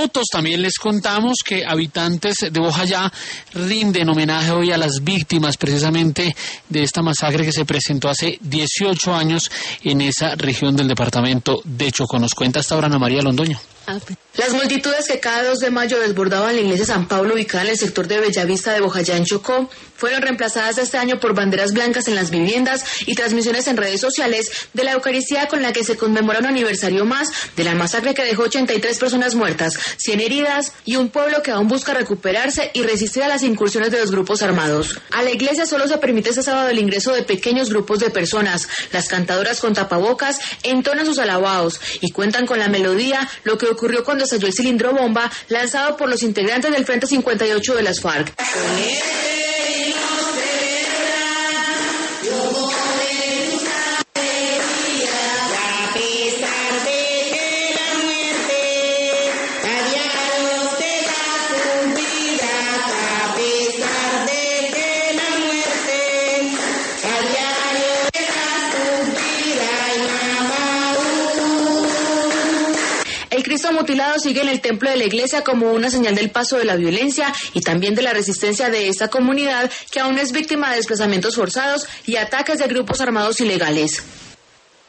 minutos también les contamos que habitantes de Bojayá rinden homenaje hoy a las víctimas precisamente de esta masacre que se presentó hace 18 años en esa región del departamento de Chocó. Nos cuenta hasta ahora Ana María Londoño. Las multitudes que cada 2 de mayo desbordaban la iglesia San Pablo ubicada en el sector de Bellavista de Bojayá en Chocó fueron reemplazadas este año por banderas blancas en las viviendas y transmisiones en redes sociales de la Eucaristía con la que se conmemora un aniversario más de la masacre que dejó 83 personas muertas, 100 heridas y un pueblo que aún busca recuperarse y resistir a las incursiones de los grupos armados. A la iglesia solo se permite este sábado el ingreso de pequeños grupos de personas. Las cantadoras con tapabocas entonan sus alabados y cuentan con la melodía, lo que ocurrió cuando estalló el cilindro bomba lanzado por los integrantes del Frente 58 de las FARC. El Cristo mutilado sigue en el templo de la iglesia como una señal del paso de la violencia y también de la resistencia de esta comunidad que aún es víctima de desplazamientos forzados y ataques de grupos armados ilegales.